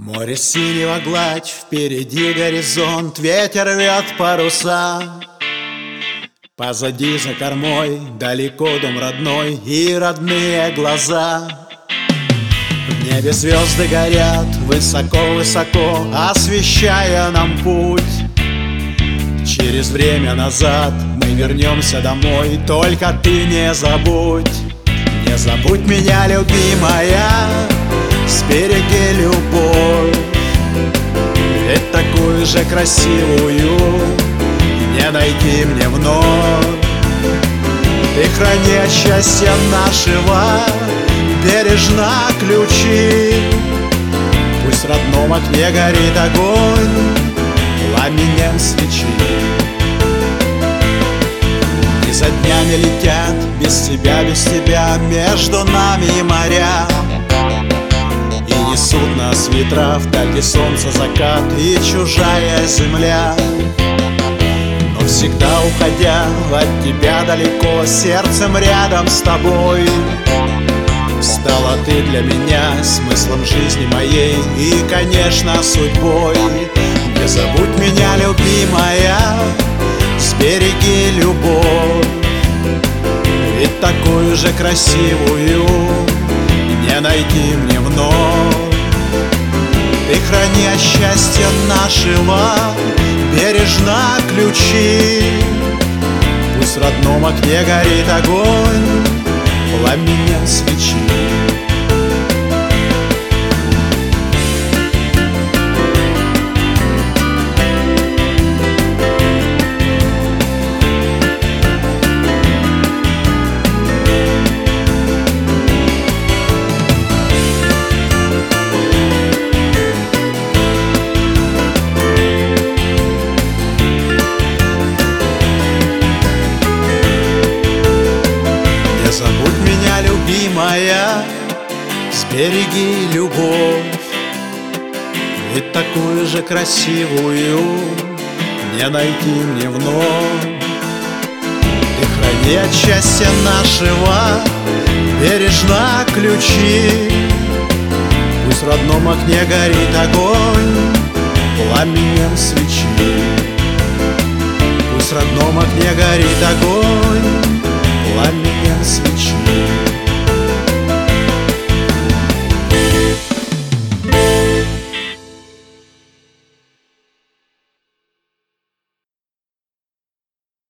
Море синего гладь, впереди горизонт, ветер рвет паруса. Позади за кормой далеко дом родной и родные глаза. В небе звезды горят высоко-высоко, освещая нам путь. Через время назад мы вернемся домой, только ты не забудь. Не забудь меня, любимая, сбереги любовь. Ведь такую же красивую не найти мне вновь. Ты храни от счастья нашего бережно ключи. Пусть в родном окне горит огонь пламенем свечи. Дни за днями летят без тебя между нами моря. И несут нас ветра вдаль, где солнце закат и чужая земля. Но всегда уходя от тебя далеко, сердцем рядом с тобой, стала ты для меня смыслом жизни моей и, конечно, судьбой. Не забудь меня, любимая, сбереги любовь. Ведь такую же красивую не найти мне вновь. Ты храни от счастья нашего бережно ключи. Пусть в родном окне горит огонь пламенем свечи. Не забудь меня, любимая, сбереги любовь. Ведь такую же красивую не найти мне вновь. Ты храни от счастья нашего бережно ключи. Пусть в родном окне горит огонь пламенем свечи. Пусть в родном окне горит огонь